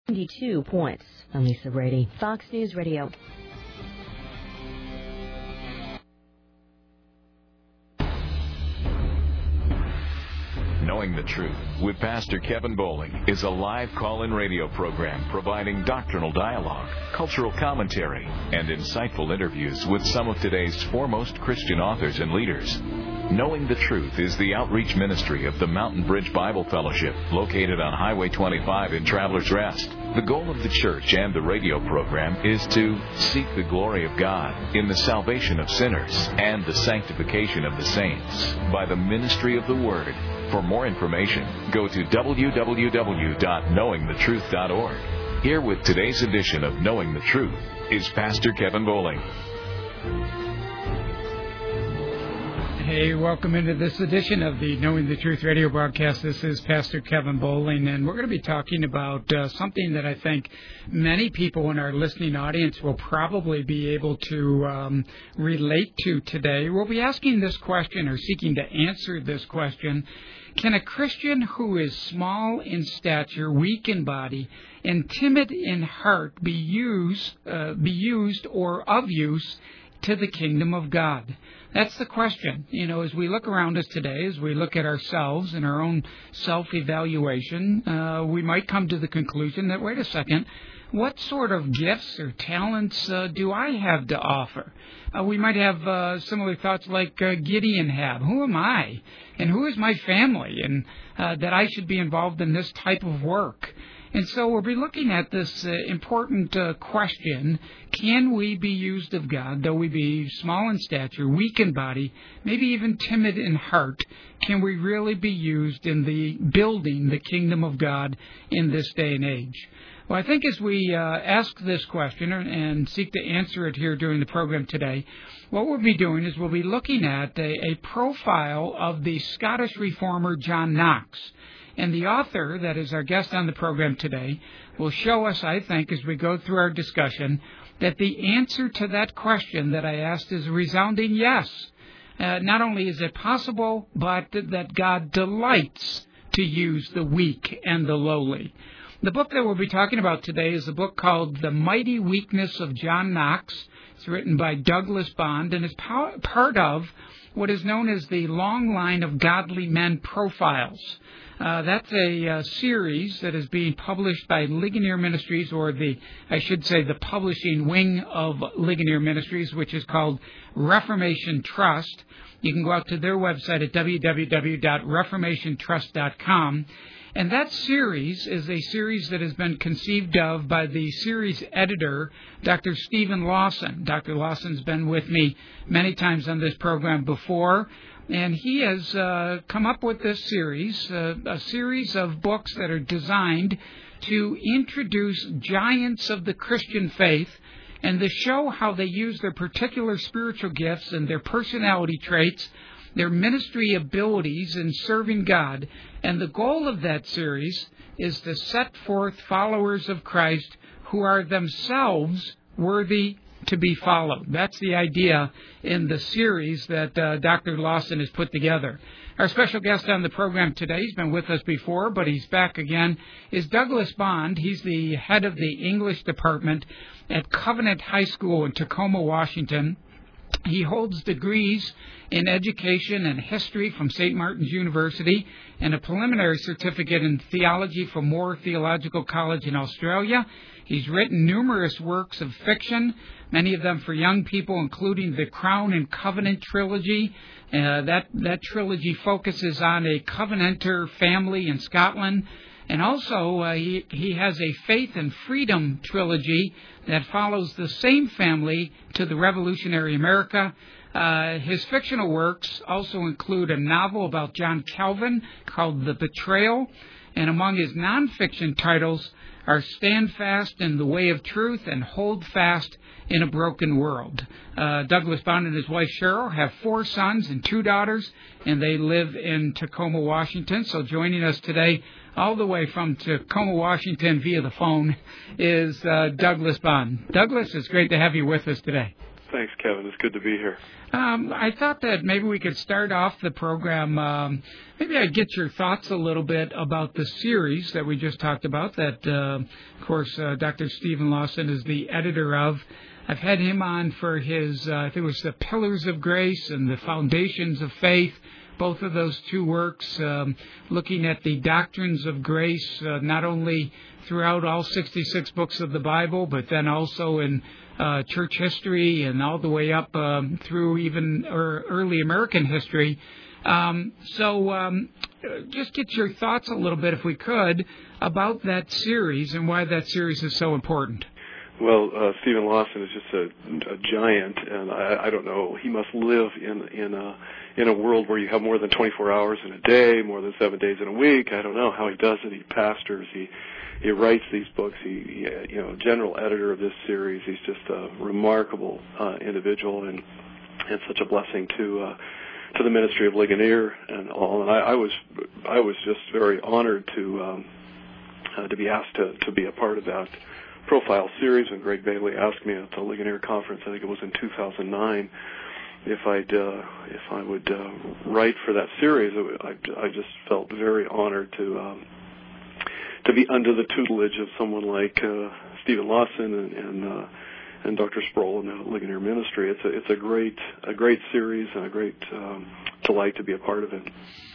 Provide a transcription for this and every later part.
92 points. I'm Lisa Brady, Fox News Radio. Knowing the Truth with Pastor Kevin Bowling is a live call-in radio program providing doctrinal dialogue, cultural commentary, and insightful interviews with some of today's foremost Christian authors and leaders. Knowing the Truth is the outreach ministry of the Mountain Bridge Bible Fellowship, located on Highway 25 in Travelers Rest. The goal of the church and the radio program is to seek the glory of God in the salvation of sinners and the sanctification of the saints by the ministry of the Word. For more information, go to www.knowingthetruth.org. Here with today's edition of Knowing the Truth is Pastor Kevin Bowling. Hey, welcome into this edition of the Knowing the Truth radio broadcast. This is Pastor Kevin Bowling, and we're going to be talking about something that I think many people in our listening audience will probably be able to relate to today. We'll be asking this question, or seeking to answer this question: can a Christian who is small in stature, weak in body, and timid in heart be used or of use to the kingdom of God? That's the question. You know, as we look around us today, as we look at ourselves and our own self-evaluation, we might come to the conclusion that, wait a second, what sort of gifts or talents do I have to offer? We might have similar thoughts like Gideon had. Who am I? And who is my family? And that I should be involved in this type of work. And so we'll be looking at this important question: can we be used of God, though we be small in stature, weak in body, maybe even timid in heart? Can we really be used in the building the kingdom of God in this day and age? Well, I think as we ask this question and seek to answer it here during the program today, what we'll be doing is we'll be looking at a profile of the Scottish reformer John Knox. And the author that is our guest on the program today will show us, I think, as we go through our discussion, that the answer to that question that I asked is a resounding yes. Not only is it possible, but that God delights to use the weak and the lowly. The book that we'll be talking about today is a book called The Mighty Weakness of John Knox. It's written by Douglas Bond, and it's part of what is known as the Long Line of Godly Men Profiles. That's a series that is being published by Ligonier Ministries, or the publishing wing of Ligonier Ministries, which is called Reformation Trust. You can go out to their website at www.reformationtrust.com. And that series is a series that has been conceived of by the series editor, Dr. Stephen Lawson. Dr. Lawson's been with me many times on this program before, and he has come up with this series, a series of books that are designed to introduce giants of the Christian faith and to show how they use their particular spiritual gifts and their personality traits, their ministry abilities in serving God. And the goal of that series is to set forth followers of Christ who are themselves worthy to be followed. That's the idea in the series that Dr. Lawson has put together. Our special guest on the program today, he's been with us before, but he's back again, is Douglas Bond. He's the head of the English department at Covenant High School in Tacoma, Washington. He holds degrees in education and history from St. Martin's University and a preliminary certificate in theology from Moore Theological College in Australia. He's written numerous works of fiction, many of them for young people, including the Crown and Covenant trilogy. That trilogy focuses on a Covenanter family in Scotland. And also, he has a Faith and Freedom trilogy that follows the same family to the Revolutionary America. His fictional works also include a novel about John Calvin called The Betrayal. And among his nonfiction titles are Stand Fast in the Way of Truth and Hold Fast in a Broken World. Douglas Bond and his wife Cheryl have 4 sons and 2 daughters, and they live in Tacoma, Washington. So joining us today all the way from Tacoma, Washington via the phone is Douglas Bond. Douglas, it's great to have you with us today. Thanks, Kevin. It's good to be here. I thought that maybe we could start off the program. Maybe I'd get your thoughts a little bit about the series that we just talked about that, of course, Dr. Stephen Lawson is the editor of. I've had him on for his, I think it was The Pillars of Grace and The Foundations of Faith, both of those two works, looking at the doctrines of grace, not only throughout all 66 books of the Bible, but then also in church history and all the way up through even early American history. Just get your thoughts a little bit, if we could, about that series and why that series is so important. Well, Stephen Lawson is just a giant, and I don't know. He must live in a world where you have more than 24 hours in a day, more than 7 days in a week. I don't know how he does it. He pastors. He writes these books. He general editor of this series. He's just a remarkable individual, and such a blessing to the ministry of Ligonier and all. And I was just very honored to be asked to be a part of that profile series when Greg Bailey asked me at the Ligonier conference. I think it was in 2009. If I would write for that series, I just felt very honored to be under the tutelage of someone like Stephen Lawson and Dr. Sproul and the Ligonier Ministry. It's a great series and a great delight to be a part of it.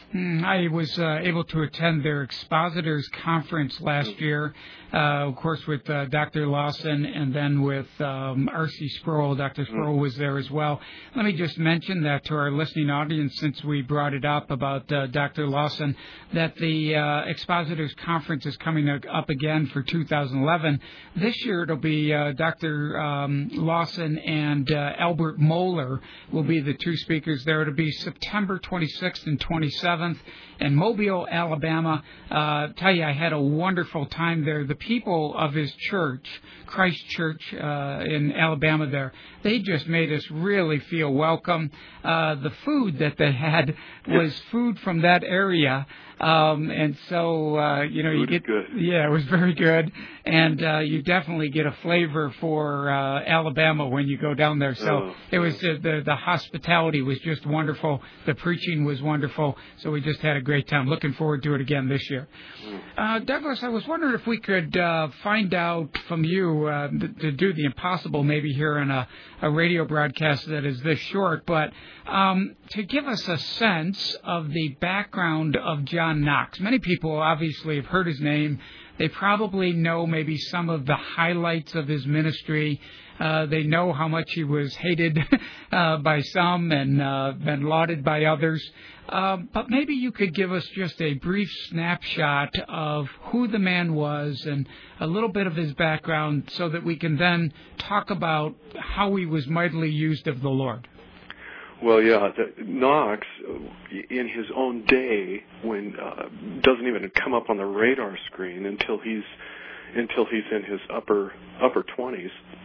I was able to attend their Expositors Conference last year, of course, with Dr. Lawson and then with R.C. Sproul. Dr. Sproul was there as well. Let me just mention that to our listening audience, since we brought it up about Dr. Lawson, that the Expositors Conference is coming up again for 2011. This year it'll be Dr. Lawson and Albert Mohler will be the two speakers there. It'll be September 26th and 27th. In Mobile, Alabama. Tell you, I had a wonderful time there. The people of his church, Christ Church in Alabama there, they just made us really feel welcome. The food that they had was food from that area. And so, you get, it was very good. And you definitely get a flavor for Alabama when you go down there. So it was the hospitality was just wonderful. The preaching was wonderful. So we just had a great time. Looking forward to it again this year. Douglas, I was wondering if we could find out from you to do the impossible maybe here in a radio broadcast that is this short, but to give us a sense of the background of John Knox. Many people obviously have heard his name. They probably know maybe some of the highlights of his ministry. They know how much he was hated by some and been lauded by others. But maybe you could give us just a brief snapshot of who the man was and a little bit of his background so that we can then talk about how he was mightily used of the Lord. Well, Knox, in his own day, when doesn't even come up on the radar screen until he's in his upper 20s.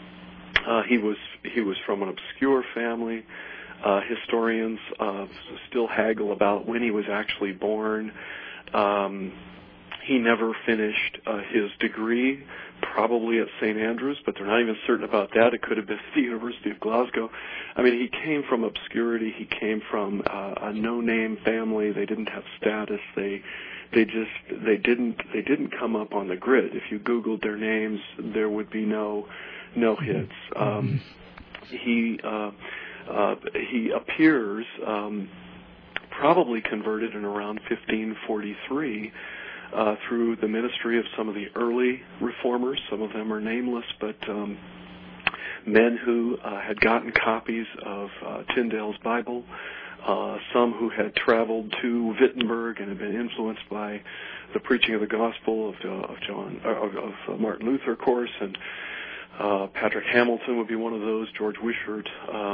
He was from an obscure family. Historians still haggle about when he was actually born. He never finished his degree, probably at St. Andrews, but they're not even certain about that. It could have been at the University of Glasgow. I mean, he came from obscurity. He came from a no-name family. They didn't have status. They didn't come up on the grid. If you Googled their names, there would be no hits. He appears probably converted in around 1543 through the ministry of some of the early reformers. Some of them are nameless, but men who had gotten copies of Tyndale's Bible, some who had traveled to Wittenberg and had been influenced by the preaching of the gospel of Martin Luther, of course, and Patrick Hamilton would be one of those, George Wishart.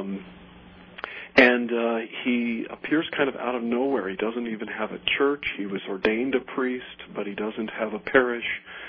And he appears kind of out of nowhere. He doesn't even have a church. He was ordained a priest, but he doesn't have a parish.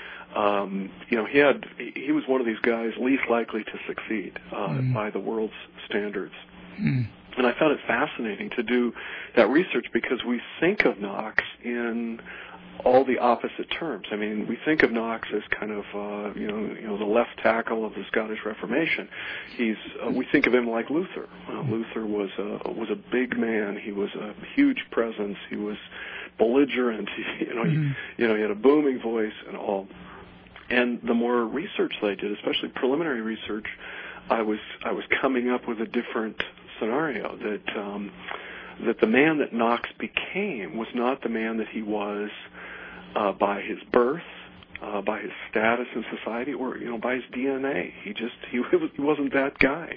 He was one of these guys least likely to succeed by the world's standards. And I found it fascinating to do that research because we think of Knox in all the opposite terms. I mean, we think of Knox as kind of, the left tackle of the Scottish Reformation. We think of him like Luther. Luther was a big man. He was a huge presence. He was belligerent. He had a booming voice and all. And the more research that I did, especially preliminary research, I was coming up with a different scenario that the man that Knox became was not the man that he was by his birth, by his status in society, or by his DNA. He wasn't that guy.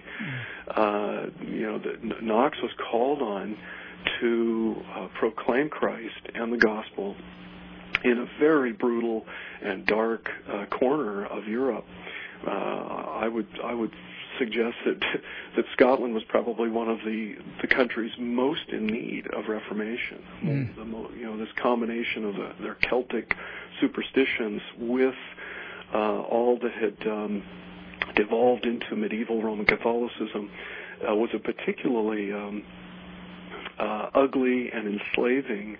Knox was called on to proclaim Christ and the gospel in a very brutal and dark corner of Europe. I would suggest that Scotland was probably one of the countries most in need of reformation. This combination of their Celtic superstitions with all that had devolved into medieval Roman Catholicism was a particularly ugly and enslaving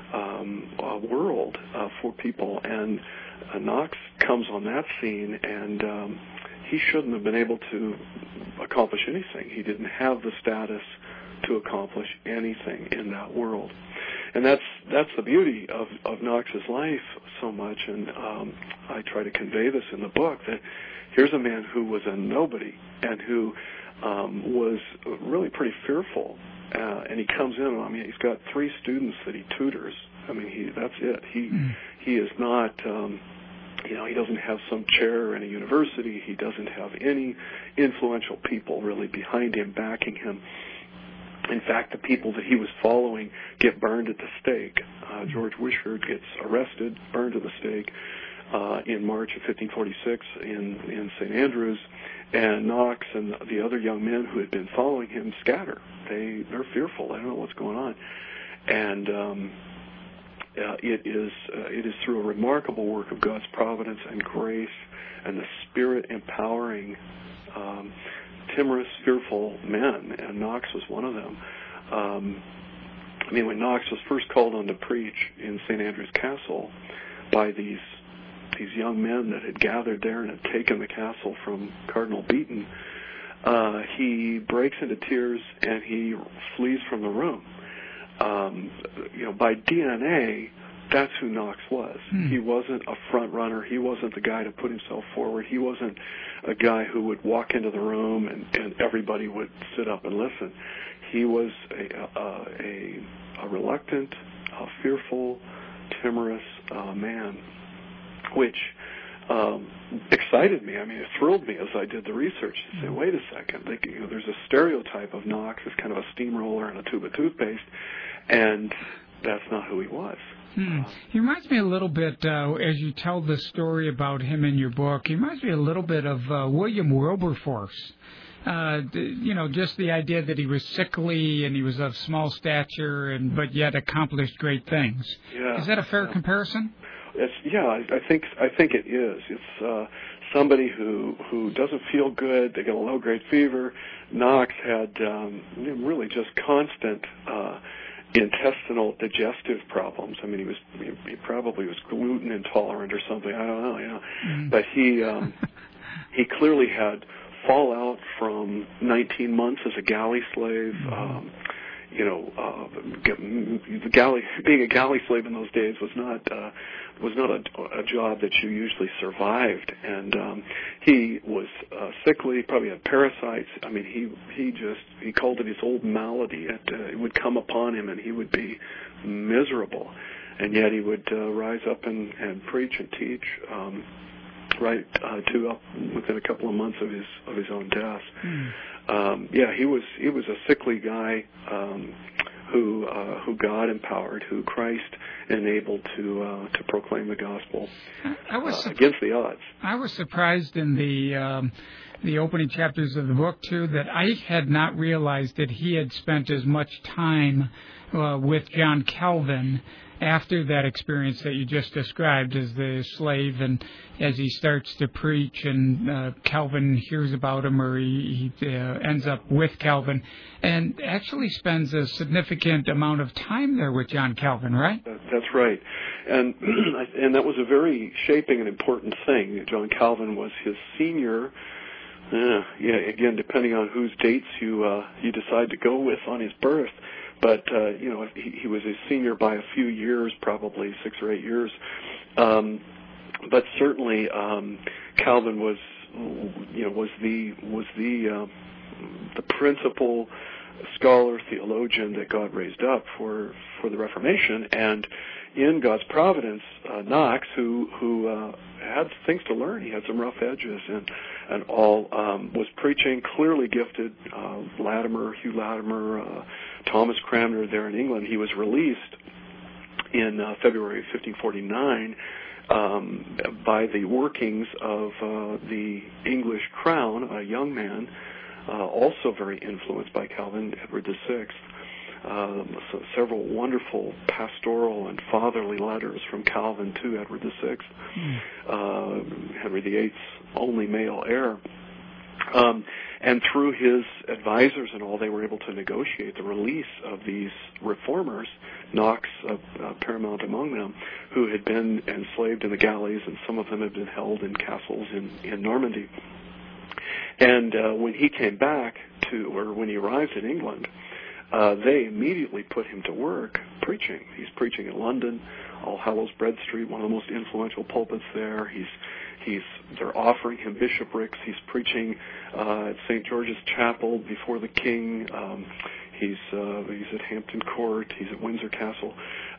world for people. And Knox comes on that scene, and he shouldn't have been able to accomplish anything. He didn't have the status to accomplish anything in that world. And that's the beauty of Knox's life so much, and I try to convey this in the book, that here's a man who was a nobody and who was really pretty fearful. And he comes in, I mean, he's got 3 students that he tutors. I mean, that's it. He is not... he doesn't have some chair in a university. He doesn't have any influential people really behind him, backing him. In fact, the people that he was following get burned at the stake. George Wishart gets arrested, burned at the stake in March of 1546 in St. Andrews, and Knox and the other young men who had been following him scatter. They're fearful. They don't know what's going on. And it is through a remarkable work of God's providence and grace and the Spirit empowering timorous, fearful men, and Knox was one of them. When Knox was first called on to preach in St. Andrew's Castle by these young men that had gathered there and had taken the castle from Cardinal Beaton, he breaks into tears and he flees from the room. By DNA, that's who Knox was. He wasn't a front runner. He wasn't the guy to put himself forward. He wasn't a guy who would walk into the room and everybody would sit up and listen. He was a reluctant, fearful, timorous man, which excited me. I mean, it thrilled me as I did the research to say, wait a second, there's a stereotype of Knox as kind of a steamroller and a tube of toothpaste, and that's not who he was. He reminds me a little bit, as you tell the story about him in your book, he reminds me a little bit of William Wilberforce. Just the idea that he was sickly and he was of small stature, but yet accomplished great things. Yeah. Is that a fair comparison? I think it is. It's somebody who doesn't feel good. They get a low-grade fever. Knox had really just constant intestinal digestive problems. I mean, he probably was gluten intolerant or something. I don't know, But he clearly had fallout from 19 months as a galley slave. Being a galley slave in those days was not a job that you usually survived, and he was sickly, probably had parasites. I mean, he called it his old malady. It would come upon him, and he would be miserable, and yet he would rise up and preach and teach. Within a couple of months of his own death. He was a sickly guy who God empowered, who Christ enabled to proclaim the gospel against the odds. I was surprised in the opening chapters of the book too that I had not realized that he had spent as much time with John Calvin after that experience that you just described as the slave, and as he starts to preach, and Calvin hears about him, or he ends up with Calvin, and actually spends a significant amount of time there with John Calvin, right? That's right. And that was a very shaping and important thing. John Calvin was his senior. Again, depending on whose dates you decide to go with on his birth. But, he was a senior by a few years, probably 6 or 8 years. But certainly, Calvin was the principal scholar, theologian that God raised up for the Reformation. And in God's providence, Knox, who had things to learn, he had some rough edges and all, was preaching, clearly gifted. Hugh Latimer, Thomas Cranmer there in England. He was released in February 1549 by the workings of the English crown, a young man, also very influenced by Calvin, Edward VI. Several wonderful pastoral and fatherly letters from Calvin to Edward VI, Henry VIII's only male heir. And through his advisors and all, they were able to negotiate the release of these reformers, Knox paramount among them, who had been enslaved in the galleys, and some of them had been held in castles in Normandy. And when he came back when he arrived in England, they immediately put him to work preaching. He's preaching in London, All Hallows Bread Street, one of the most influential pulpits there. They're offering him bishoprics. He's preaching at St. George's Chapel before the King. He's at Hampton Court. He's at Windsor Castle.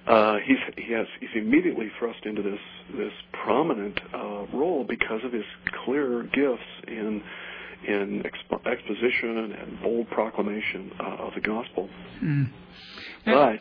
He's immediately thrust into this prominent role because of his clear gifts in exposition and bold proclamation of the gospel. But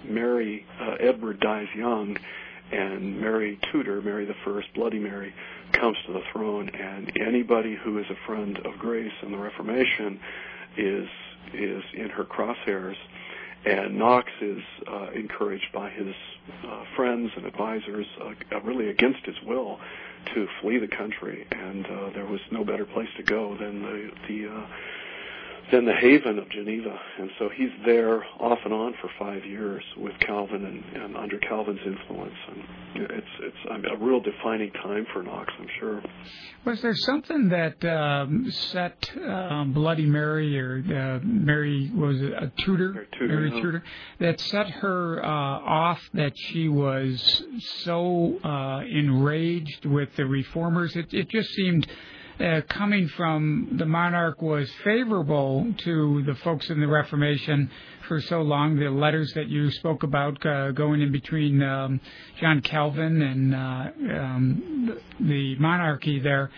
Edward dies young, and Mary Tudor, Mary I, Bloody Mary, comes to the throne, and anybody who is a friend of grace and the Reformation is in her crosshairs. And Knox is encouraged by his friends and advisors, really against his will, to flee the country. And there was no better place to go than the haven of Geneva. And so he's there off and on for 5 years with Calvin and under Calvin's influence. And it's a real defining time for Knox, I'm sure. Was there something that set Bloody Mary, or Mary, was it a Tudor? Mary Tudor, that set her off, that she was so enraged with the reformers? It just seemed coming from the monarch was favorable to the folks in the Reformation for so long. The letters that you spoke about going in between John Calvin and the monarchy there.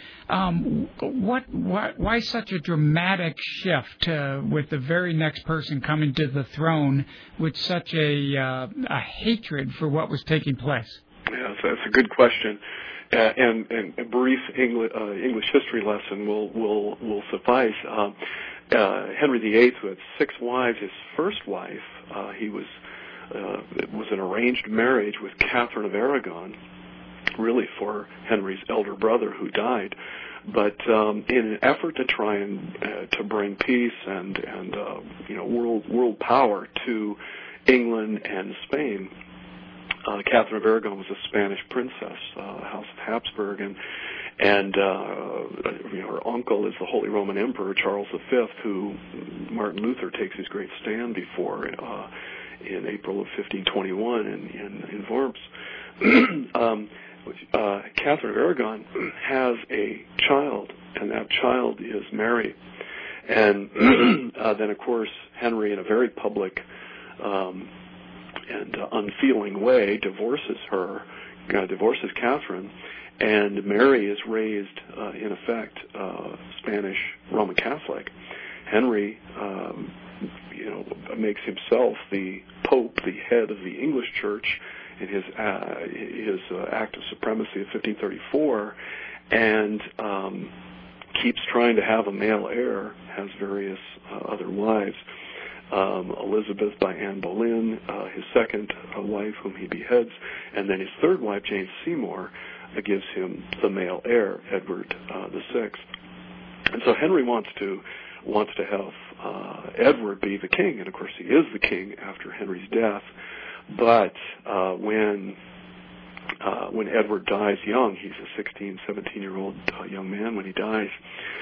Why such a dramatic shift with the very next person coming to the throne with such a hatred for what was taking place? Yeah, that's a good question. And a brief English history lesson will suffice. Henry VIII, who had 6 wives, his first wife, it was an arranged marriage with Catherine of Aragon, really for Henry's elder brother who died. But in an effort to try and to bring peace and world power to England and Spain, Catherine of Aragon was a Spanish princess, House of Habsburg, and her uncle is the Holy Roman Emperor Charles V, who Martin Luther takes his great stand before in April of 1521 in Worms. Catherine of Aragon has a child, and that child is Mary. And then, of course, Henry, in a very public and unfeeling way, divorces Catherine, and Mary is raised, in effect, Spanish Roman Catholic. Henry, makes himself the Pope, the head of the English Church, in his Act of Supremacy of 1534, and keeps trying to have a male heir, has various other wives. Elizabeth by Anne Boleyn, his second wife, whom he beheads, and then his third wife, Jane Seymour, gives him the male heir, Edward VI. And so Henry wants to have Edward be the king, and of course he is the king after Henry's death. But when Edward dies young, he's a 16, 17-year-old young man when he dies,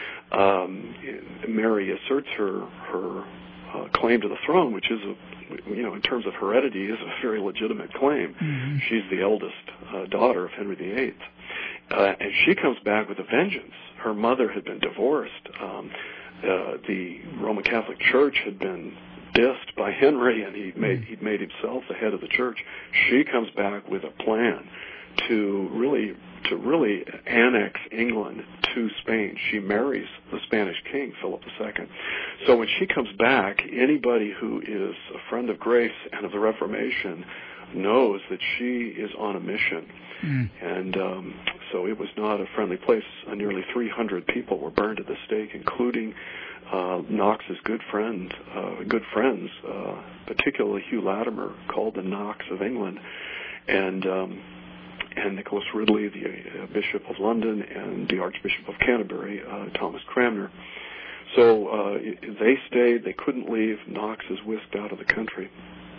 Mary asserts her claim to the throne, which is, in terms of heredity, is a very legitimate claim. Mm-hmm. She's the eldest daughter of Henry VIII. And she comes back with a vengeance. Her mother had been divorced. The Roman Catholic Church had been dissed by Henry, and he'd made himself the head of the church. She comes back with a plan to really annex England to Spain. She marries the Spanish king, Philip II. So when she comes back, anybody who is a friend of grace and of the Reformation knows that she is on a mission. Mm. And so it was not a friendly place. Nearly 300 people were burned at the stake, including Knox's good friends, particularly Hugh Latimer, called the Knox of England, and Nicholas Ridley, the Bishop of London, and the Archbishop of Canterbury, Thomas Cranmer. So they stayed. They couldn't leave. Knox is whisked out of the country.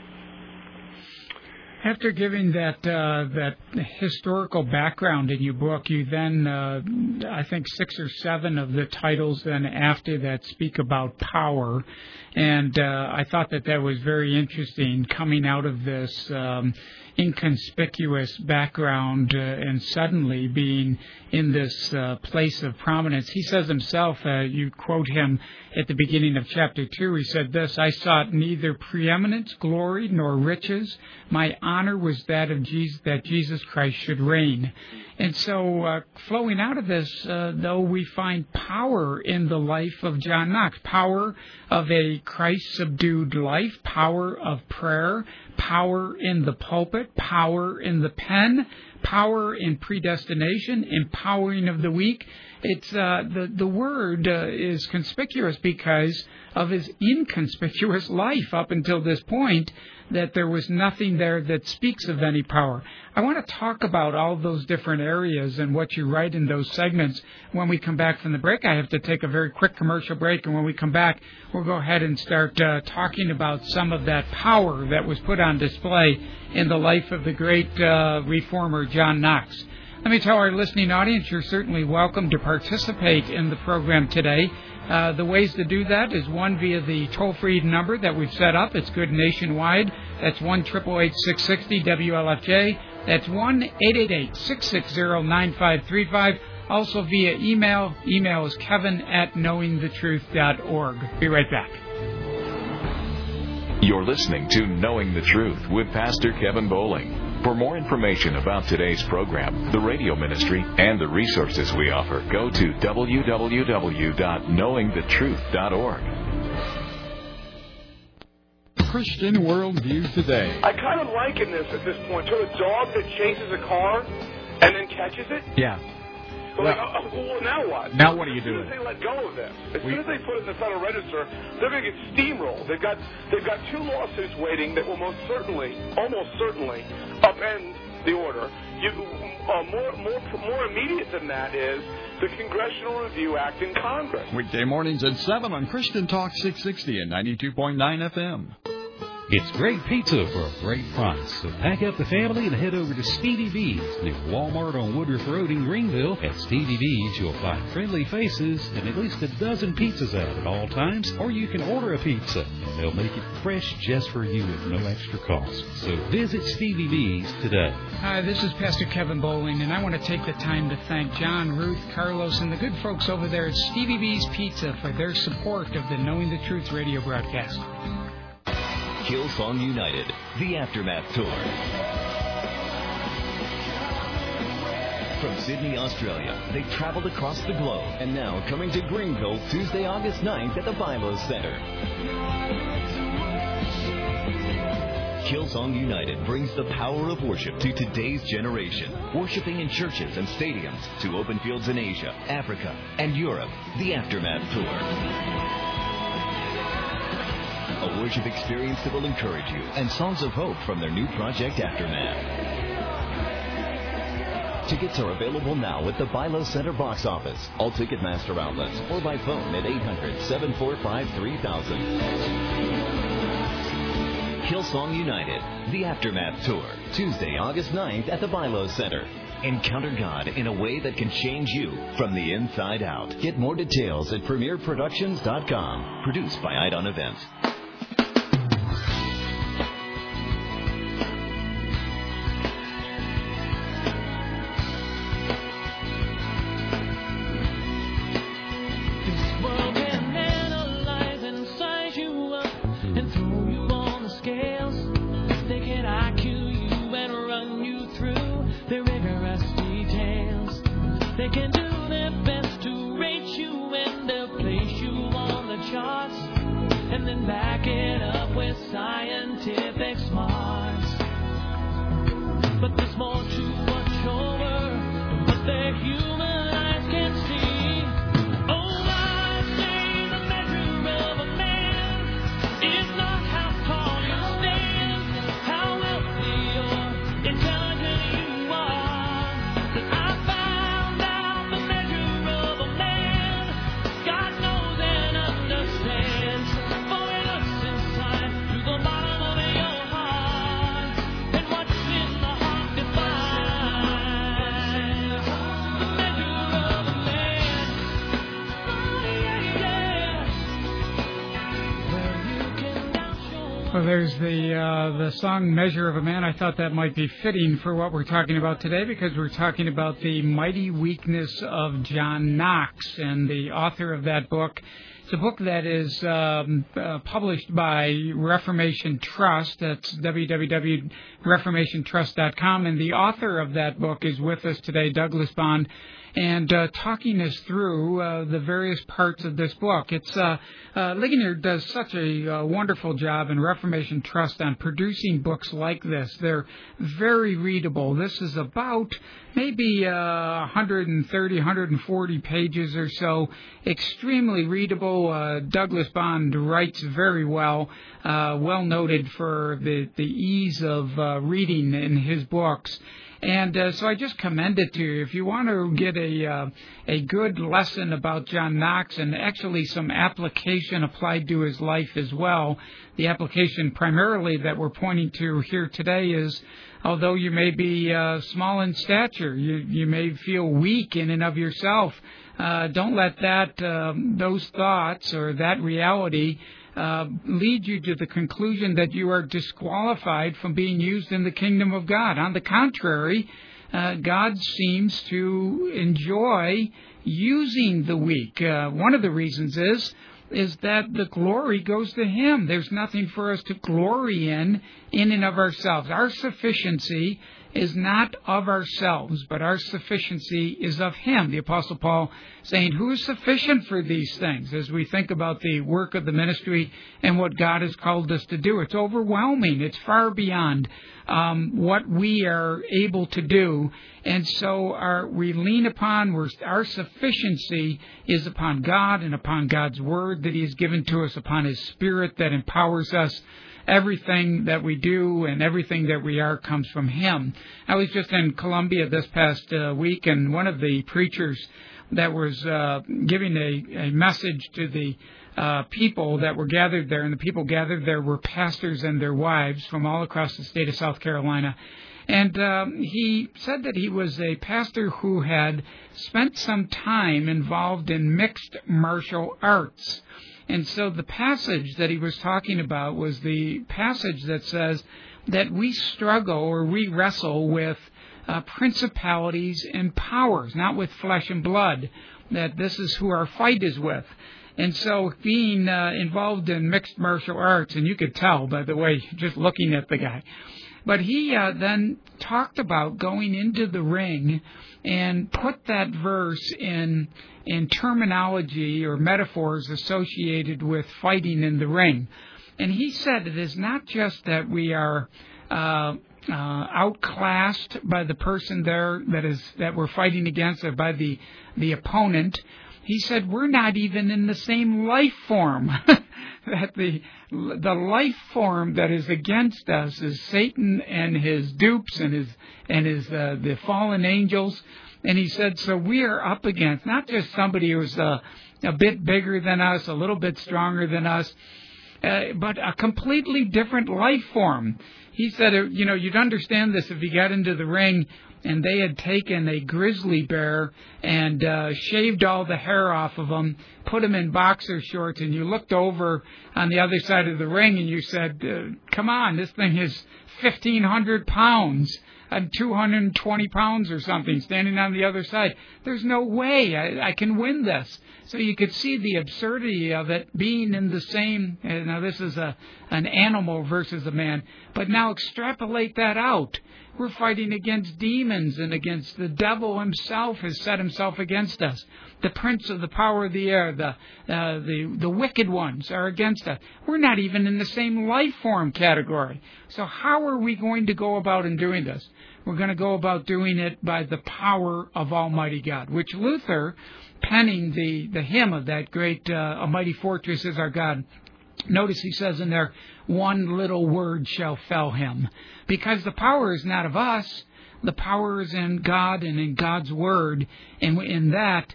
After giving that historical background in your book, you then, I think 6 or 7 of the titles then after that speak about power, and I thought that was very interesting, coming out of this inconspicuous background and suddenly being in this place of prominence. He says himself, you quote him at the beginning of chapter 2, he said this: "I sought neither preeminence, glory, nor riches. My honor was that of Jesus Christ should reign." And so flowing out of this, though, we find power in the life of John Knox, power of a Christ-subdued life, power of prayer, power in the pulpit, power in the pen, power in predestination, empowering of the weak. It's the word is conspicuous because of his inconspicuous life up until this point, that there was nothing there that speaks of any power. I want to talk about all those different areas and what you write in those segments when we come back from the break. I have to take a very quick commercial break, and when we come back, we'll go ahead and start talking about some of that power that was put on display in the life of the great reformer John Knox. Let me tell our listening audience, you're certainly welcome to participate in the program today. The ways to do that is one via the toll-free number that we've set up. It's good nationwide. That's 1-888-660-WLFJ. That's 1-888-660-9535. Also via email. Email is kevin@knowingthetruth.org. Be right back. You're listening to Knowing the Truth with Pastor Kevin Bowling. For more information about today's program, the radio ministry, and the resources we offer, go to www.knowingthetruth.org. Christian Worldview Today. I kind of liken this at this point to a dog that chases a car and then catches it. Yeah. Well, now what? Now what do you do? As soon as they let go of this, as soon as they put it in the Federal Register, they're going to get steamrolled. They've got 2 lawsuits waiting that will almost certainly, upend the order. More immediate than that is the Congressional Review Act in Congress. Weekday mornings at 7 on Christian Talk 660 and 92.9 FM. It's great pizza for a great price. So pack up the family and head over to Stevie B's near Walmart on Woodruff Road in Greenville. At Stevie B's, you'll find friendly faces and at least a dozen pizzas out at all times. Or you can order a pizza, and they'll make it fresh just for you at no extra cost. So visit Stevie B's today. Hi, this is Pastor Kevin Bowling, and I want to take the time to thank John, Ruth, Carlos, and the good folks over there at Stevie B's Pizza for their support of the Knowing the Truth radio broadcast. Hillsong United, the Aftermath Tour. From Sydney, Australia, they've traveled across the globe and now coming to Greenville Tuesday, August 9th at the Philo Center. Hillsong United brings the power of worship to today's generation, worshiping in churches and stadiums to open fields in Asia, Africa, and Europe. The Aftermath Tour. a worship experience that will encourage you, and songs of hope from their new project, Aftermath. Tickets are available now at the Bilo Center box office, all Ticketmaster outlets, or by phone at 800-745-3000. Hillsong United, the Aftermath Tour, Tuesday, August 9th at the Bilo Center. Encounter God in a way that can change you from the inside out. Get more details at premierproductions.com. Produced by Idon Events. Well, there's the song Measure of a Man. I thought that might be fitting for what we're talking about today, because we're talking about the mighty weakness of John Knox, and the author of that book. It's a book that is published by Reformation Trust. That's www.reformationtrust.com, and the author of that book is with us today, Douglas Bond, and talking us through the various parts of this book. It's Ligonier does such a wonderful job in Reformation Trust on producing books like this. They're very readable. This is about maybe 130, 140 pages or so. Extremely readable. Douglas Bond writes very well. Well noted for the ease of reading in his books. And so I just commend it to you. If you want to get a good lesson about John Knox, and actually some application applied to his life as well, the application primarily that we're pointing to here today is, although you may be small in stature, you may feel weak in and of yourself, don't let that those thoughts or that reality lead you to the conclusion that you are disqualified from being used in the kingdom of God. On the contrary, God seems to enjoy using the weak. One of the reasons is that the glory goes to Him. There's nothing for us to glory in and of ourselves. Our sufficiency is not of ourselves, but our sufficiency is of Him. The Apostle Paul saying, who is sufficient for these things? As we think about the work of the ministry and what God has called us to do, it's overwhelming. It's far beyond what we are able to do. And so we lean upon, our sufficiency is upon God and upon God's Word that He has given to us, upon His Spirit that empowers us. Everything that we do and everything that we are comes from Him. I was just in Columbia this past week, and one of the preachers that was giving a message to the people that were gathered there, and the people gathered there were pastors and their wives from all across the state of South Carolina. And he said that he was a pastor who had spent some time involved in mixed martial arts. And so the passage that he was talking about was the passage that says that we struggle or we wrestle with principalities and powers, not with flesh and blood, that this is who our fight is with. And so being involved in mixed martial arts, and you could tell, by the way, just looking at the guy. But he then talked about going into the ring and put that verse in terminology or metaphors associated with fighting in the ring. And he said it is not just that we are outclassed by the person there that we're fighting against, or by the opponent. He said we're not even in the same life form. that the life form that is against us is Satan and his dupes and the fallen angels. And he said, so we are up against not just somebody who's a bit bigger than us, a little bit stronger than us, but a completely different life form. He said, you'd understand this if you got into the ring and they had taken a grizzly bear and shaved all the hair off of him, put him in boxer shorts, and you looked over on the other side of the ring and you said, come on, this thing is 1,500 pounds. I'm 220 pounds or something standing on the other side. There's no way I can win this. So you could see the absurdity of it being in the same. Now this is an animal versus a man, but now extrapolate that out. We're fighting against demons and against the devil himself has set himself against us. The prince of the power of the air, the wicked ones are against us. We're not even in the same life form category. So how are we going to go about in doing this? We're going to go about doing it by the power of Almighty God, which Luther, penning the hymn of that great A Mighty Fortress is Our God, notice he says in there, one little word shall fell him. Because the power is not of us. The power is in God and in God's Word. And in that,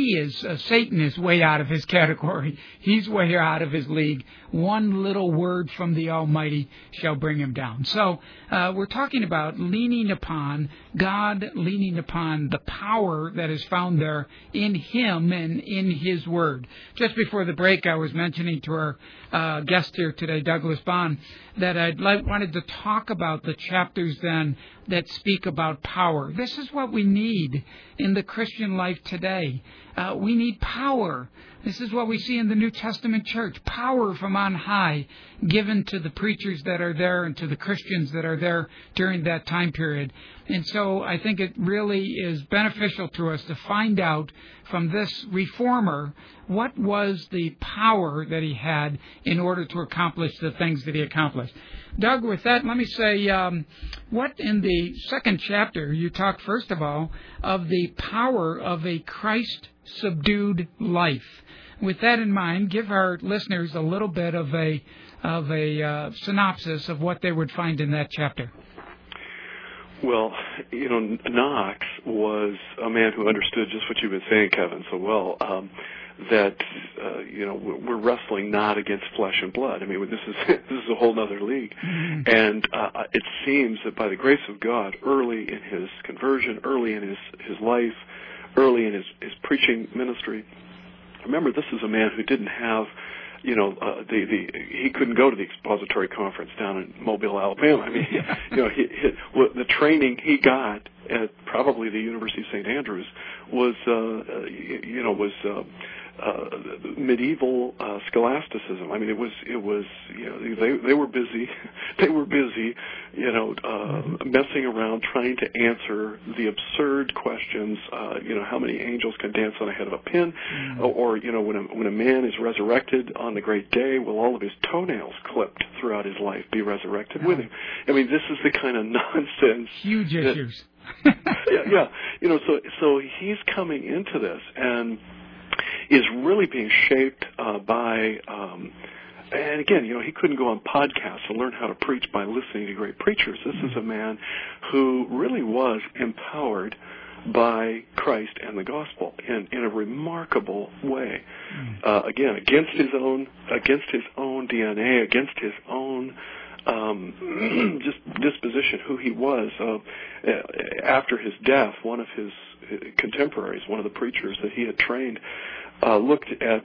Satan is way out of his category. He's way out of his league. One little word from the Almighty shall bring him down. So we're talking about leaning upon God, leaning upon the power that is found there in Him and in His Word. Just before the break, I was mentioning to our guest here today, Douglas Bond, that I wanted to talk about the chapters then that speak about power. This is what we need in the Christian life today. We need power. This is what we see in the New Testament church. Power from on high given to the preachers that are there and to the Christians that are there during that time period. And so I think it really is beneficial to us to find out from this reformer what was the power that he had in order to accomplish the things that he accomplished. Doug, with that, let me say, what in the second chapter, you talk first of all of the power of a Christ-subdued life. With that in mind, give our listeners a little bit of a synopsis of what they would find in that chapter. Well, Knox was a man who understood just what you've been saying, Kevin, so well, that we're wrestling not against flesh and blood. I mean, this is a whole other league. Mm-hmm. And it seems that by the grace of God, early in his conversion, early in his life, early in his preaching ministry, remember, this is a man who didn't have, he couldn't go to the expository conference down in Mobile, Alabama. I mean, the training he got at probably the University of St. Andrews was medieval scholasticism. I mean, it was they were busy, messing around trying to answer the absurd questions. How many angels can dance on the head of a pin, or when a man is resurrected on the great day, will all of his toenails clipped throughout his life be resurrected with him? I mean, this is the kind of nonsense. Huge issues. Yeah. So he's coming into this and is really being shaped by, and again, he couldn't go on podcasts to learn how to preach by listening to great preachers. This is a man who really was empowered by Christ and the gospel in a remarkable way. Again, against his own DNA, against his own just disposition, who he was. After his death, one of his contemporaries, one of the preachers that he had trained, looked at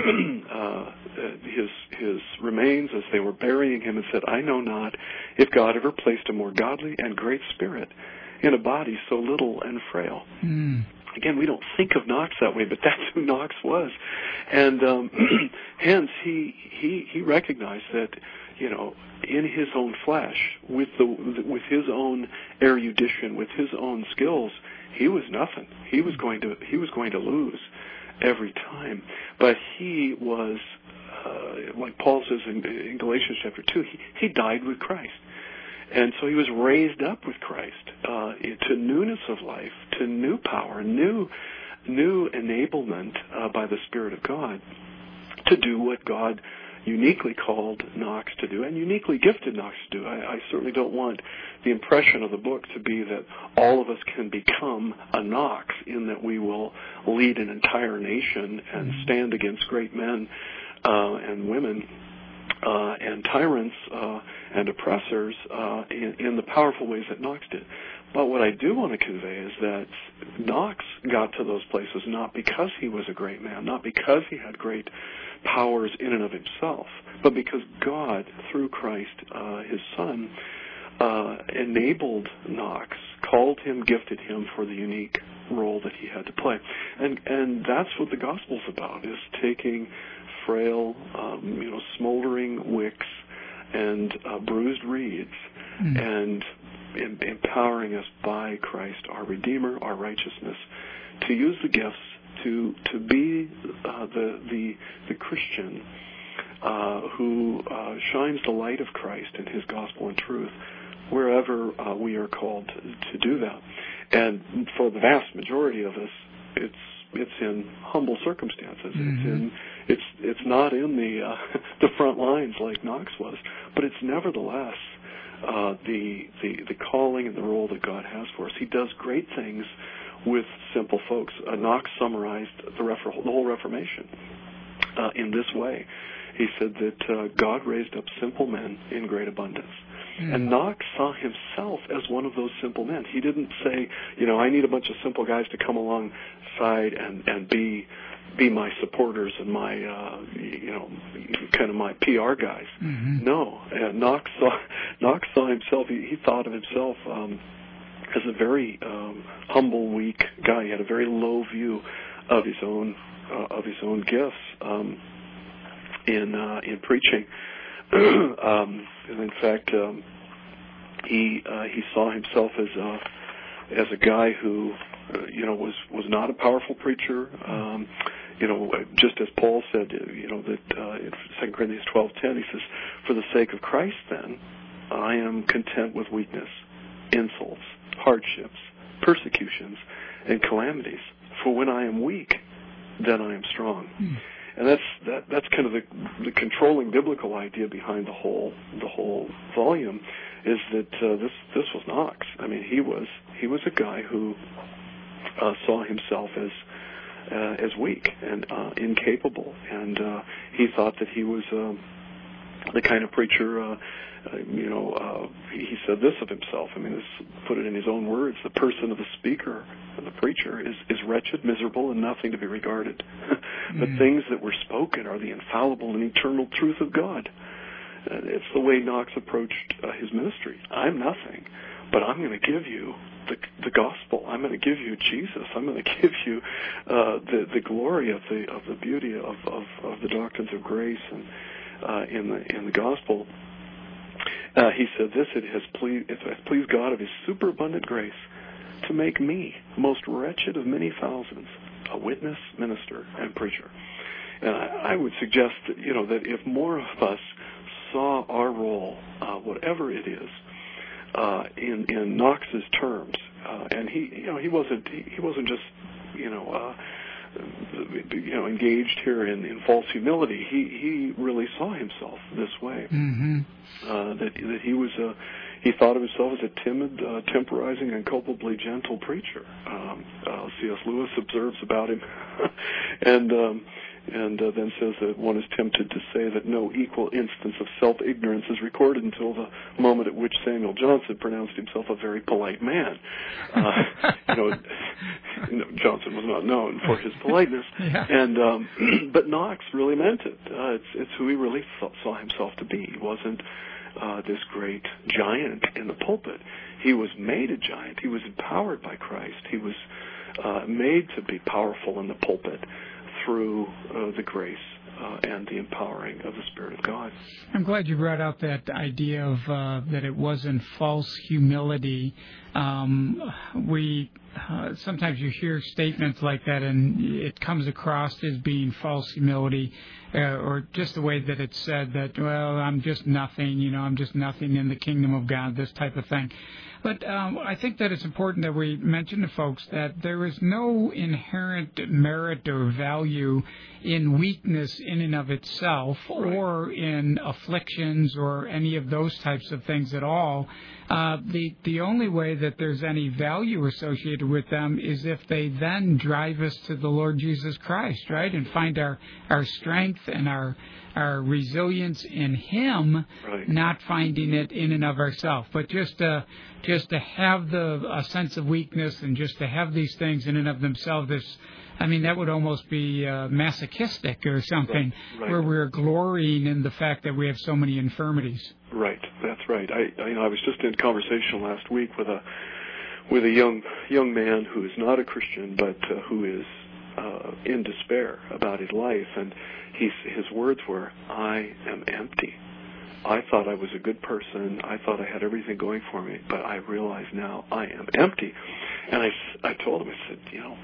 his remains as they were burying him and said, I know not if God ever placed a more godly and great spirit in a body so little and frail. Again, we don't think of Knox that way, but that's who Knox was. And hence he recognized that, in his own flesh, with his own erudition, with his own skills, he was nothing. He was going to lose every time. But he was, like Paul says in Galatians chapter 2, he died with Christ. And so he was raised up with Christ to newness of life, to new power, new enablement by the Spirit of God to do what God uniquely called Knox to do and uniquely gifted Knox to do. I certainly don't want the impression of the book to be that all of us can become a Knox, in that we will lead an entire nation and stand against great men and women and tyrants and oppressors in the powerful ways that Knox did. But what I do want to convey is that Knox got to those places not because he was a great man, not because he had great powers in and of himself, but because God, through Christ, his Son, enabled Knox, called him, gifted him for the unique role that he had to play. And that's what the gospel's about, is taking frail, smoldering wicks and bruised reeds and empowering us by Christ, our Redeemer, our righteousness, to use the gifts to be the Christian who shines the light of Christ and his gospel and truth wherever we are called to do that. And for the vast majority of us, it's in humble circumstances. It's not in the front lines like Knox was, but it's nevertheless the calling and the role that God has for us. He does great things with simple folks. Knox summarized the whole Reformation in this way. He said that God raised up simple men in great abundance. And Knox saw himself as one of those simple men. He didn't say, I need a bunch of simple guys to come alongside and be my supporters and my, kind of my PR guys. No, Knox saw himself. He thought of himself as a very humble, weak guy. He had a very low view of his own gifts in preaching. And in fact, he saw himself as a guy who was not a powerful preacher. Just as Paul said, that in 2 Corinthians 12:10, he says, "For the sake of Christ, then, I am content with weakness, insults, hardships, persecutions, and calamities. For when I am weak, then I am strong." And that's kind of the controlling biblical idea behind the whole volume, is that this was Knox. I mean, he was a guy who saw himself as weak and incapable, and he thought that he was the kind of preacher. He said this of himself. I mean, put it in his own words: the person of the speaker, of the preacher, is wretched, miserable, and nothing to be regarded. The things that were spoken are the infallible and eternal truth of God. It's the way Knox approached his ministry. I'm nothing, but I'm going to give you the gospel. I'm going to give you Jesus. I'm going to give you the glory of the beauty of the doctrines of grace and in the gospel. He said this: it has pleased God of his superabundant grace to make me, most wretched of many thousands, a witness, minister, and preacher. And I would suggest that, that if more of us saw our role, whatever it is, in Knox's terms, and he wasn't just engaged here in false humility. He really saw himself this way. That he thought of himself as a timid, temporizing, and culpably gentle preacher. C.S. Lewis observes about him, and then says that one is tempted to say that no equal instance of self-ignorance is recorded until the moment at which Samuel Johnson pronounced himself a very polite man. Johnson was not known for his politeness, but Knox really meant it. It's who he really saw himself to be. He wasn't this great giant in the pulpit. He was made a giant. He was empowered by Christ. He was made to be powerful in the pulpit through the grace and the empowering of the Spirit of God. I'm glad you brought out that idea of that it wasn't false humility. Sometimes you hear statements like that, and it comes across as being false humility, or just the way that it's said that, well, I'm just nothing, I'm just nothing in the kingdom of God, this type of thing. But I think that it's important that we mention to folks that there is no inherent merit or value in weakness in and of itself, or in afflictions or any of those types of things at all. The only way that there's any value associated with them is if they then drive us to the Lord Jesus Christ, right, and find our strength and our resilience in Him, not finding it in and of ourselves, but just to have a sense of weakness and just to have these things in and of themselves. That would almost be masochistic or something, where we're glorying in the fact that we have so many infirmities. Right, that's right. I was just in conversation last week with a young man who is not a Christian, but who is in despair about his life, and his words were, "I am empty. I thought I was a good person. I thought I had everything going for me, but I realize now I am empty." And I told him, I said,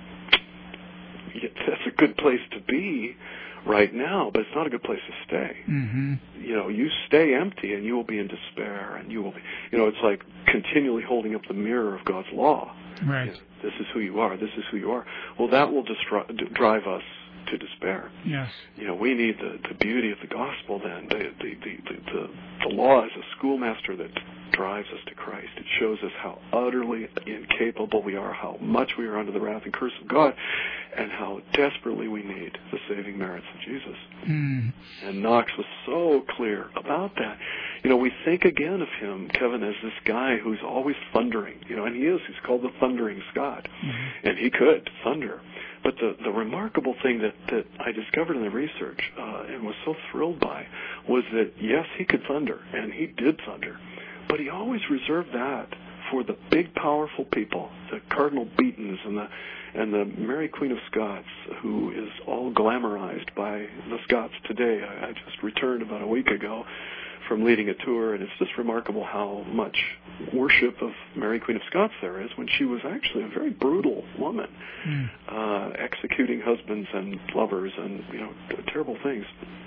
that's a good place to be right now, but it's not a good place to stay. Mm-hmm. You stay empty and you will be in despair, and you will be, it's like continually holding up the mirror of God's law. Right. This is who you are. This is who you are. Well, that will drive us to despair. Yes. We need the beauty of the gospel then. The law is a schoolmaster that drives us to Christ. It shows us how utterly incapable we are, how much we are under the wrath and curse of God, and how desperately we need the saving merits of Jesus. Mm. And Knox was so clear about that. We think again of him, Kevin, as this guy who's always thundering, and he is. He's called the Thundering Scot, and he could thunder. But the remarkable thing that I discovered in the research and was so thrilled by was that, yes, he could thunder, and he did thunder, but he always reserved that for the big, powerful people, the Cardinal Beatons and the Mary Queen of Scots, who is all glamorized by the Scots today. I just returned about a week ago from leading a tour, and it's just remarkable how much worship of Mary Queen of Scots there is, when she was actually a very brutal woman, executing husbands and lovers and terrible things.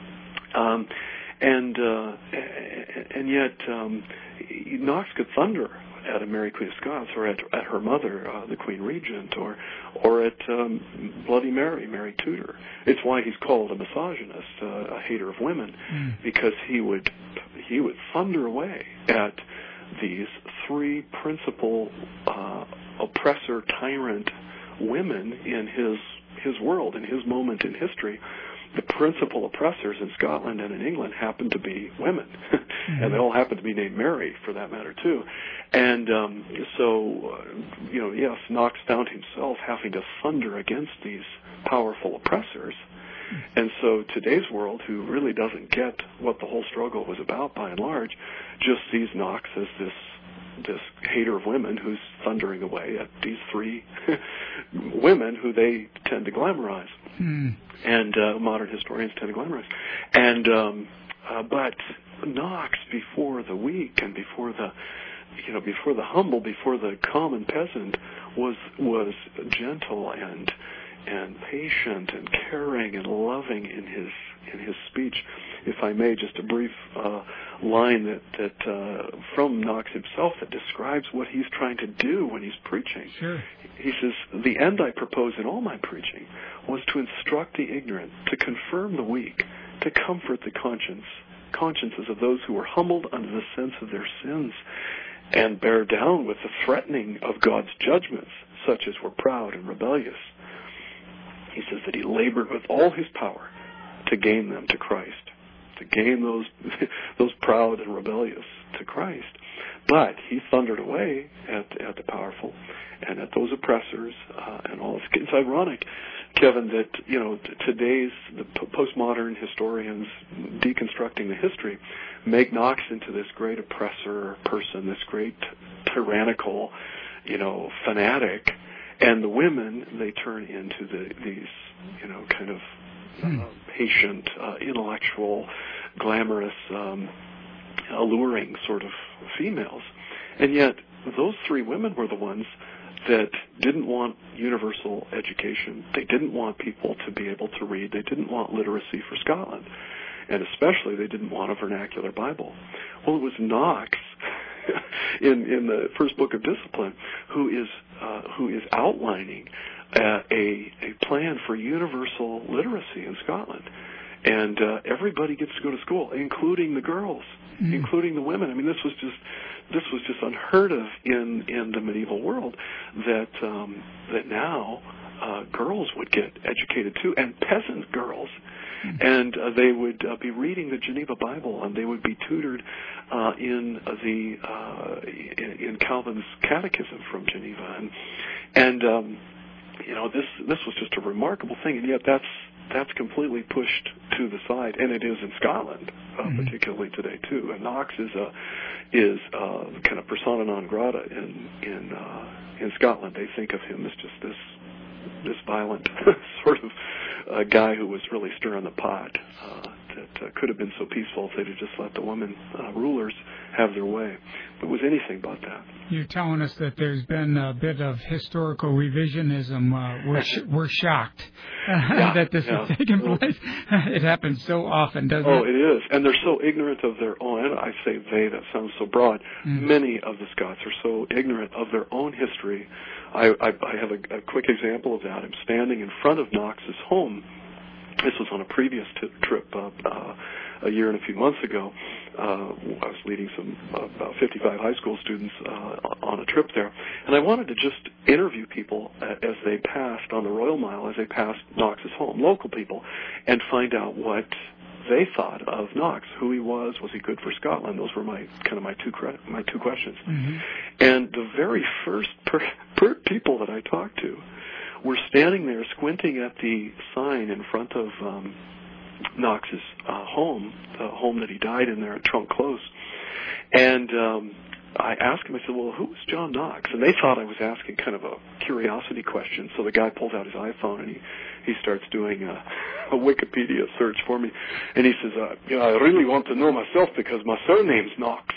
And yet Knox could thunder at a Mary Queen of Scots, or at her mother, the Queen Regent, or at Bloody Mary, Mary Tudor. It's why he's called a misogynist, a hater of women, because he would thunder away at these three principal oppressor, tyrant women in his world, in his moment in history. The principal oppressors in Scotland and in England happen to be women, and they all happen to be named Mary, for that matter, too. And yes, Knox found himself having to thunder against these powerful oppressors. And so today's world, who really doesn't get what the whole struggle was about by and large, just sees Knox as this hater of women who's thundering away at these three women who they tend to glamorize. And modern historians tend to glamorize. And but Knox, before the weak and before the humble, before the common peasant, was gentle and patient and caring and loving in his speech. If I may, just a brief line that from Knox himself that describes what he's trying to do when he's preaching. Sure. He says, "The end I propose in all my preaching was to instruct the ignorant, to confirm the weak, to comfort the consciences of those who were humbled under the sense of their sins, and bear down with the threatening of God's judgments, such as were proud and rebellious." He says that he labored with all his power to gain them to Christ, to gain those proud and rebellious to Christ. But he thundered away at the powerful and at those oppressors and all this. It's ironic, Kevin, that today's the postmodern historians deconstructing the history make Knox into this great oppressor person, this great tyrannical, fanatic. And the women, they turn into these, kind of patient, intellectual, glamorous, alluring sort of females. And yet, those three women were the ones that didn't want universal education. They didn't want people to be able to read. They didn't want literacy for Scotland. And especially, they didn't want a vernacular Bible. Well, it was Knox in the first book of Discipline, who is outlining a plan for universal literacy in Scotland. And everybody gets to go to school, including the girls, including the women. I mean, this was just unheard of in the medieval world, that now girls would get educated too, and peasant girls, and they would be reading the Geneva Bible, and they would be tutored in Calvin's Catechism from Geneva, and this was just a remarkable thing, and yet that's completely pushed to the side, and it is in Scotland, particularly today too. And Knox is kind of persona non grata in Scotland. They think of him as just this violent sort of guy who was really stirring the pot. That could have been so peaceful if they'd have just let the women rulers have their way. But it was anything but that. You're telling us that there's been a bit of historical revisionism. We're shocked that this has taken place. It happens so often, doesn't it? Oh, it is. And they're so ignorant of their own. And I say they, that sounds so broad. Many of the Scots are so ignorant of their own history. I have a quick example of that. I'm standing in front of Knox's home. This was on a previous trip a year and a few months ago. I was leading about 55 high school students on a trip there, and I wanted to just interview people as they passed on the Royal Mile, as they passed Knox's home, local people, and find out what they thought of Knox, who he was he good for Scotland? Those were my two questions. And the very first people that I talked to were standing there squinting at the sign in front of Knox's home, the home that he died in there at Trunk Close. And I asked him, I said, well, who's John Knox? And they thought I was asking kind of a curiosity question. So the guy pulls out his iPhone and he starts doing a Wikipedia search for me. And he says, I really want to know myself because my surname's Knox.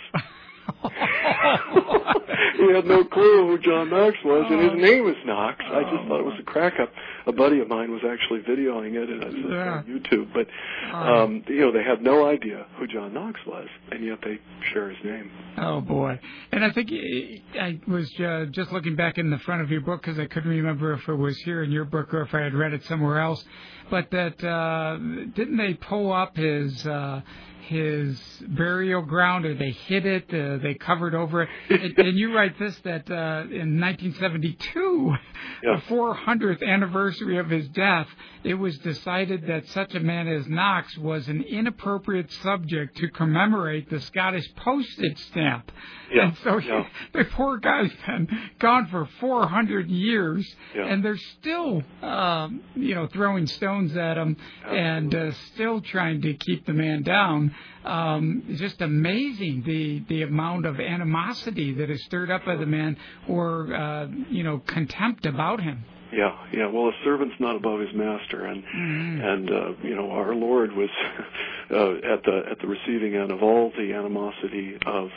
He had no clue who John Knox was, and his name was Knox. I just thought it was a crack up. A buddy of mine was actually videoing it, and it's on YouTube. But they had no idea who John Knox was, and yet they share his name. Oh boy! And I think I was just looking back in the front of your book because I couldn't remember if it was here in your book or if I had read it somewhere else. But that didn't they pull up his burial ground, or they hid it, they covered over it. And you write this, that in 1972, the 400th anniversary of his death, it was decided that such a man as Knox was an inappropriate subject to commemorate the Scottish postage stamp. Yeah. And so the poor guy's been gone for 400 years, and they're still, throwing stones at him and still trying to keep the man down. It's just amazing the amount of animosity that is stirred up by the man, or contempt about him. Yeah. Well, a servant's not above his master, and our Lord was at the receiving end of all the animosity of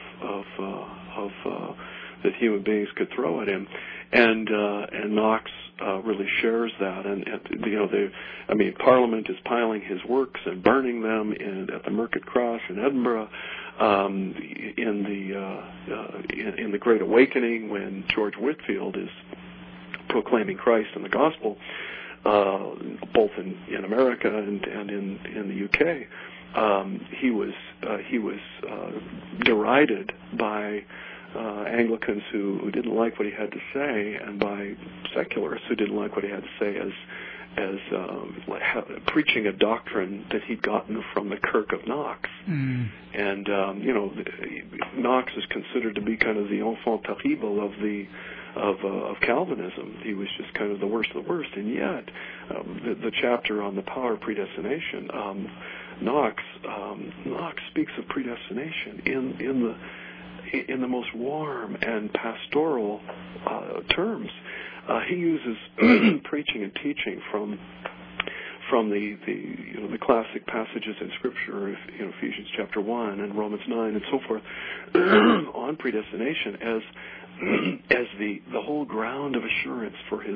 that human beings could throw at him, and Knox really shares that, and Parliament is piling his works and burning them at the Market Cross in Edinburgh, in the Great Awakening, when George Whitefield is proclaiming Christ and the gospel, both in America and in the UK. He was derided by Anglicans who didn't like what he had to say, and by secularists who didn't like what he had to say, as preaching a doctrine that he'd gotten from the Kirk of Knox. And Knox is considered to be kind of the enfant terrible of Calvinism. He was just kind of the worst of the worst. And yet, the chapter on the power of predestination, Knox speaks of predestination in the most warm and pastoral terms. He uses preaching and teaching from the classic passages in Scripture, Ephesians chapter 1 and Romans 9 and so forth, on predestination as the whole ground of assurance for his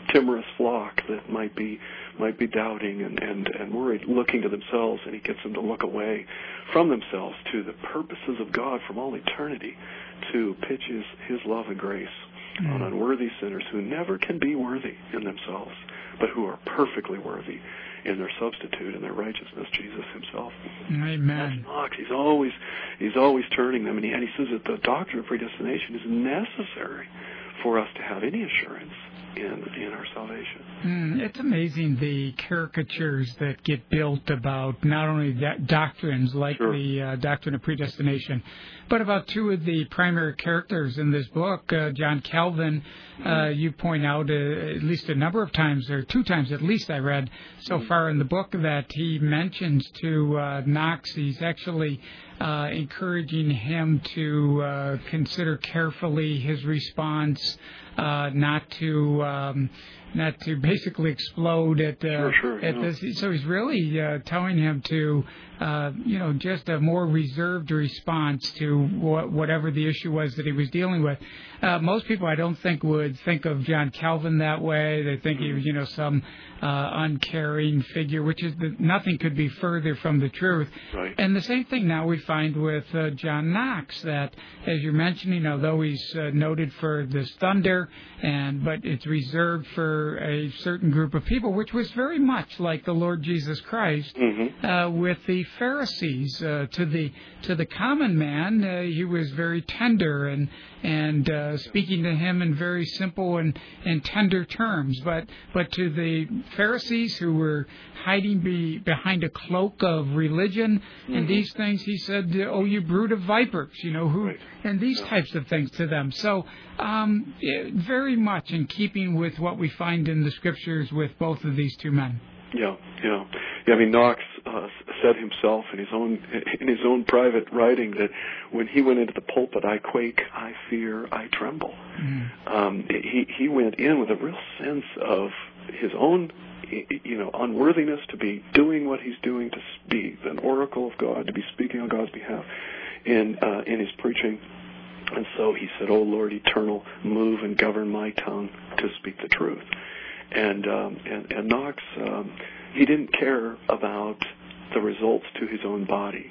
timorous flock that might be doubting and worried, looking to themselves, and he gets them to look away from themselves to the purposes of God from all eternity, to pitch his love and grace on unworthy sinners who never can be worthy in themselves, but who are perfectly worthy in their substitute and their righteousness, Jesus himself. Amen. That's Knox. He's always turning them, and he says that the doctrine of predestination is necessary for us to have any assurance in our salvation. It's amazing the caricatures that get built about not only doctrines like the doctrine of predestination, but about two of the primary characters in this book. John Calvin, you point out at least a number of times, or 2 times at least I read so far in the book, that he mentions to Knox, he's actually encouraging him to consider carefully his response, not to basically explode at this. So he's really telling him to just a more reserved response to whatever the issue was that he was dealing with. Most people, I don't think, would think of John Calvin that way. They think he was some uncaring figure, which is nothing could be further from the truth. Right. And the same thing now we find with John Knox, that, as you're mentioning, although he's noted for this thunder, but it's reserved for a certain group of people, which was very much like the Lord Jesus Christ with the Pharisees. To the common man, he was very tender and speaking to him in very simple and tender terms. But to the Pharisees, who were hiding behind a cloak of religion and these things, he said, "Oh, you brood of vipers," and these types of things to them. So very much in keeping with what we find in the Scriptures with both of these two men. Yeah. I mean, Knox said himself in his own private writing that when he went into the pulpit, I quake, I fear, I tremble. He went in with a real sense of his own, unworthiness to be doing what he's doing, to be an oracle of God, to be speaking on God's behalf in his preaching. And so he said, "Oh Lord eternal, move and govern my tongue to speak the truth." And Knox, he didn't care about the results to his own body.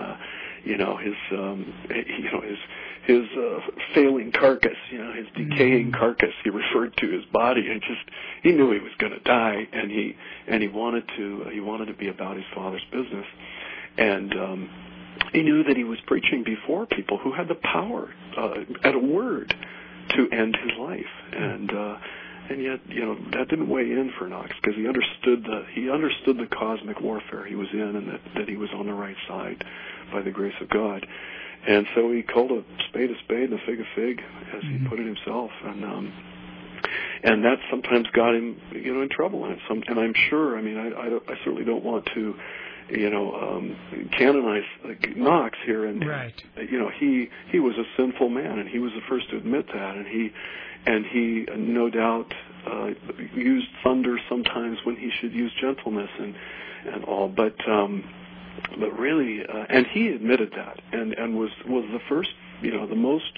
His failing carcass, his decaying carcass. He referred to his body, and he knew he was going to die, and he wanted to be about his Father's business, and he knew that he was preaching before people who had the power at a word to end his life, and yet, that didn't weigh in for Knox, because he understood the cosmic warfare he was in, and that he was on the right side by the grace of God. And so he called a spade and a fig, as he put it himself, and that sometimes got him, in trouble. And I'm sure, I certainly don't want to, canonize Knox here, and he was a sinful man, and he was the first to admit that, and he no doubt used thunder sometimes when he should use gentleness and all, but really, and he admitted that, and was the first, the most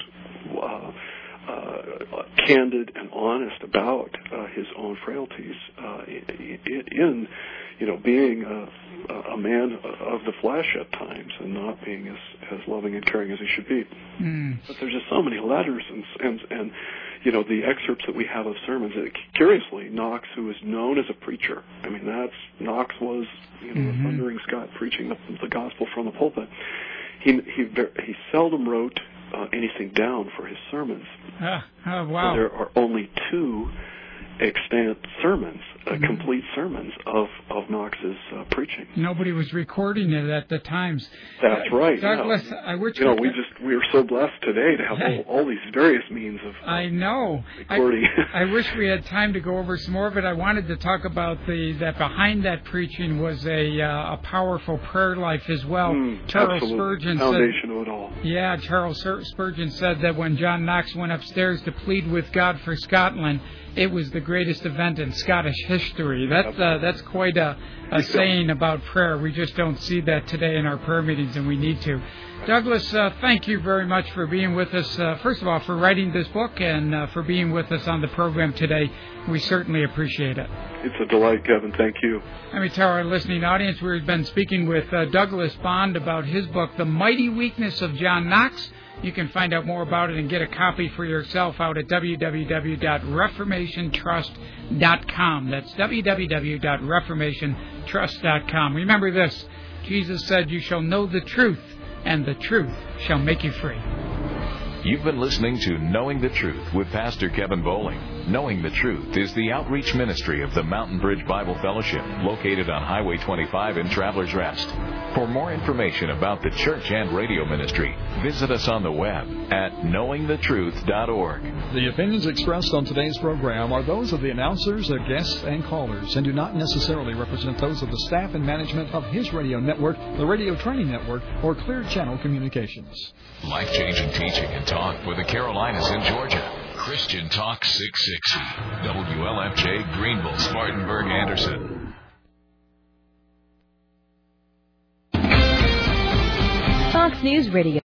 candid and honest about his own frailties in being a man of the flesh at times, and not being as loving and caring as he should be. But there's just so many letters and the excerpts that we have of sermons. Curiously, Knox, who was known as a preacher, Knox was a thundering Scot preaching the gospel from the pulpit. He seldom wrote anything down for his sermons. Oh, wow. So there are only 2 extant sermons, complete sermons of Knox's preaching. Nobody was recording it at the times. That's right. Douglas, I wish we are so blessed today to have all these various means of recording. I wish we had time to go over some more of it. I wanted to talk about that behind that preaching was a powerful prayer life as well. Charles Spurgeon foundation of it all. Yeah, Charles Spurgeon said that when John Knox went upstairs to plead with God for Scotland, it was the greatest event in Scottish history. That's quite a saying about prayer. We just don't see that today in our prayer meetings, and we need to. Douglas, thank you very much for being with us. First of all, for writing this book and for being with us on the program today. We certainly appreciate it. It's a delight, Kevin. Thank you. Let me tell our listening audience we've been speaking with Douglas Bond about his book, The Mighty Weakness of John Knox. You can find out more about it and get a copy for yourself out at www.reformationtrust.com. That's www.reformationtrust.com. Remember this, Jesus said, "You shall know the truth, and the truth shall make you free." You've been listening to Knowing the Truth with Pastor Kevin Bowling. Knowing the Truth is the outreach ministry of the Mountain Bridge Bible Fellowship, located on Highway 25 in Travelers Rest. For more information about the church and radio ministry, visit us on the web at knowingthetruth.org. The opinions expressed on today's program are those of the announcers, their guests, and callers, and do not necessarily represent those of the staff and management of His Radio Network, the Radio Training Network, or Clear Channel Communications. Life-changing teaching and talk for the Carolinas and Georgia. Christian Talk 660. WLFJ, Greenville, Spartanburg, Anderson. Fox News Radio.